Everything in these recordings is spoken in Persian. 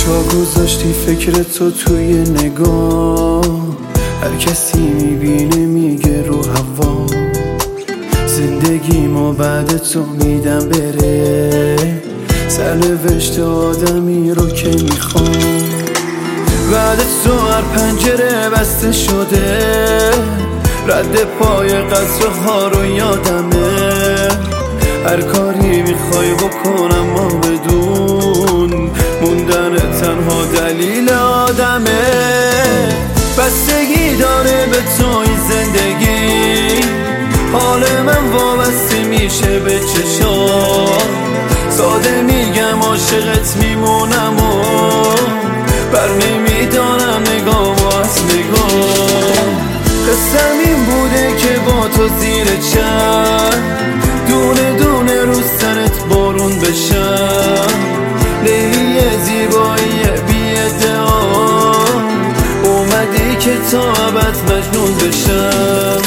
جا گذاشتی فکر تو توی نگاه، هر کسی میبینه میگه رو هوا. زندگیمو بعد تو میدم بره، سرنوشت آدمی رو که میخوام. بعد تو هر پنجره بسته شده، رد پای قطرها رو یادمه. هر کاری میخوای بکنم ما بدون موندن تنها دلیل آدمه. بستگی داره به توی زندگی، حال من وابسته میشه به چشام. ساده میگم عاشقت میمونم و بر نمیدارم نگامو از نگاه. قسم این بوده که با تو زیر چشم دونه دونه رو سرت بارون بشم. لیلی زیبایی بی ادعا، اومدی که تا ابد مجنون بشم.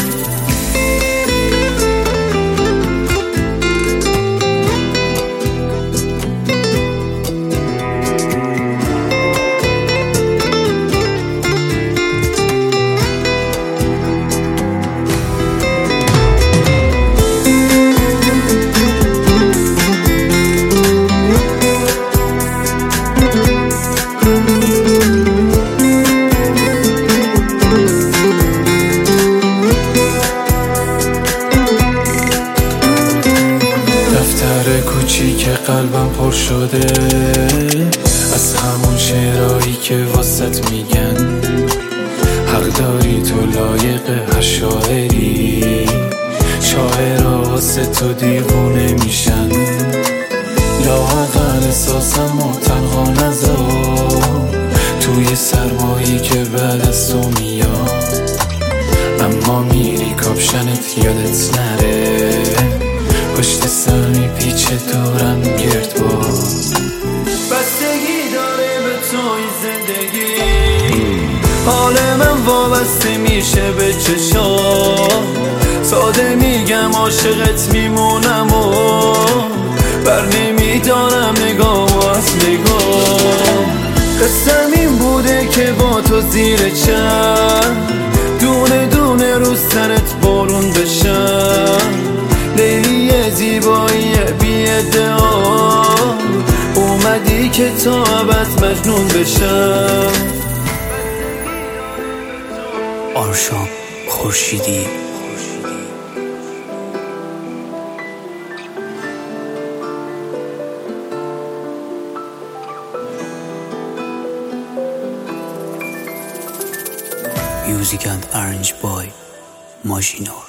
کوچیک قلبم پر شده از همون شعرهایی که واسط میگن. حق داری تو لایق هر شاعری، شاعرها واسه تو دیوونه میشن. لااقل احساسم و تنها نذار توی سرمایی که بعد از تو میاد. اما میری کاپشنت یادت نره، پشت سر میپیچه دورم گردباد. بستگی داره به توی زندگی، حال من وابسته میشه به چشام. ساده میگم عاشقت میمونم و بر نمیدارم نگامو از نگاه. قسم این بوده که با تو زیر چشم دونه دونه رو سرت بارون بشم. لیلی زیبایی بی ادعا، اومدی که تا ابد مجنون بشم. آرشام خورشیدی. Music and arranged by Majinor.